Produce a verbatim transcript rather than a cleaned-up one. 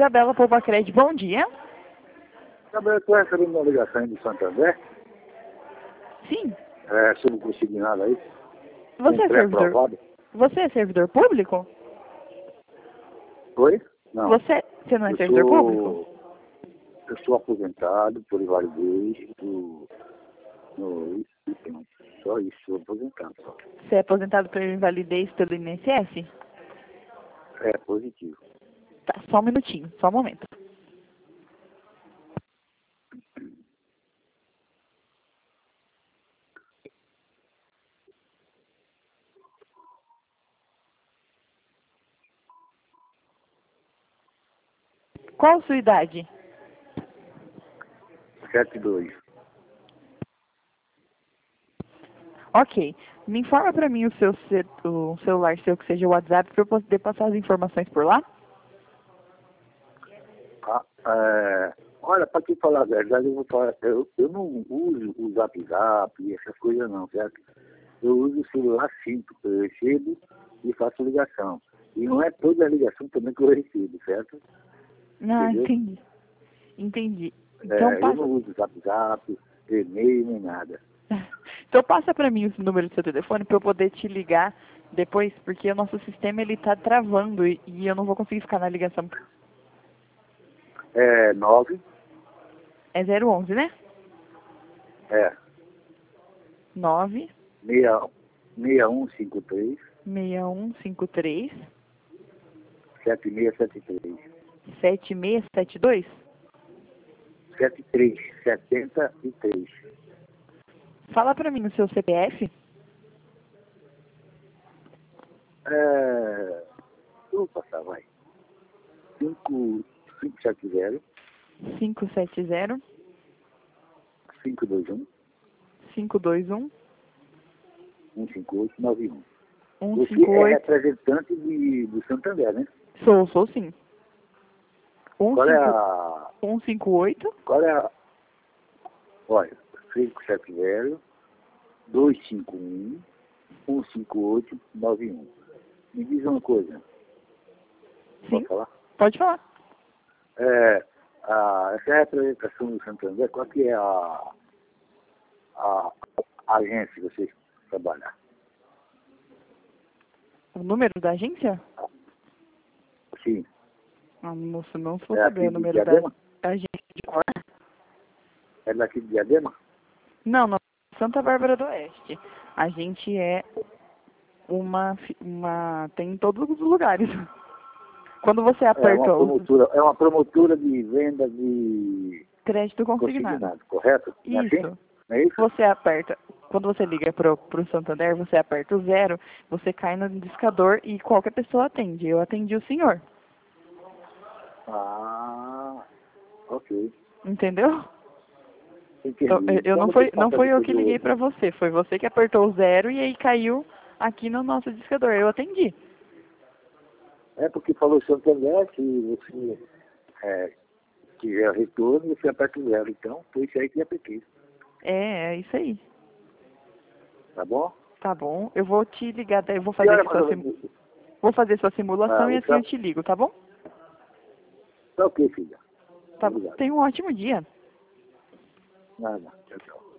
Isabela Poupacred, bom dia. Isabela, eu estou recebendo uma ligação de Santander. Sim. É, sobre o consignado aí. Você é servidor? Você é servidor público? Oi? Não. Você, você não é eu servidor sou, público? Eu sou aposentado por invalidez do... No, isso, tem, só isso, sou aposentado. Só. Você é aposentado por invalidez pelo I N S S? É, positivo. Tá, só um minutinho, só um momento. Qual a sua idade? sete dois. Ok. Me informa pra mim o seu ce- o celular seu, que seja o WhatsApp, para eu poder passar as informações por lá? Ah, é, olha, para te falar a verdade, eu, vou falar, eu, eu não uso o Zap Zap e essas coisas não, certo? Eu uso o celular simples, eu recebo e faço ligação. E não é toda a ligação também que eu recebo, certo? Ah, Entendeu? entendi. Entendi. Então É, eu passa, não uso Zap Zap, e-mail, nem nada. então passa pra mim o número do seu telefone para eu poder te ligar depois, porque o nosso sistema ele tá travando e, e eu não vou conseguir ficar na ligação. É nove, É zero onze, né? é, nove seis um cinco três, seis um cinco três sete seis sete três. sete seis sete dois. sete três setenta e três. Fala pra mim o seu C P F. É, vou passar, vai. cinco sete zero, cinco sete zero cinco dois um, cinco dois um um cinco oito nove um. um Você cinco é oito. representante de, do Santander, né? Sou, sou sim. Qual é a... um cinco oito. Qual é a... Olha, cinco sete zero, dois cinco um, um cinco oito nove um. Me diz uma coisa. Sim, Posso falar? pode falar. É, a, essa representação do Santander, qual que é a, a, a agência que você trabalha? O número da agência? Sim. Ah, moço, não sou É saber aqui o de número da Diadema? da agência de cor. É daqui de Diadema? Não, não. Santa Bárbara do Oeste. A gente é uma, fi- uma... tem em todos os lugares. Quando você É aperta uma o promotora, é uma promotora de venda de crédito consignado. consignado, correto? Não é assim? Isso. Não é isso? Você aperta, quando você liga pro, pro Santander, você aperta o zero, você cai no discador e qualquer pessoa atende. Eu atendi o senhor. Ah, ok. Entendeu? Entendi. Eu, eu Então não você foi, não passa foi eu depois que do liguei outro. pra você, foi você que apertou o zero e aí caiu aqui no nosso discador. Eu atendi. É porque falou Santander que você é, quiser retorno, você aperta o zero. Então, foi isso aí que eu apliquei. É, é isso aí. Tá bom? Tá bom. Eu vou te ligar, daí eu vou Que fazer hora aqui mais sua ou sim... menos isso? vou fazer sua simulação Ah, e o assim eu seu... te ligo, tá bom? Tá ok, filha. Tá. Obrigado. Tenha um ótimo dia. Nada. Tchau, tchau.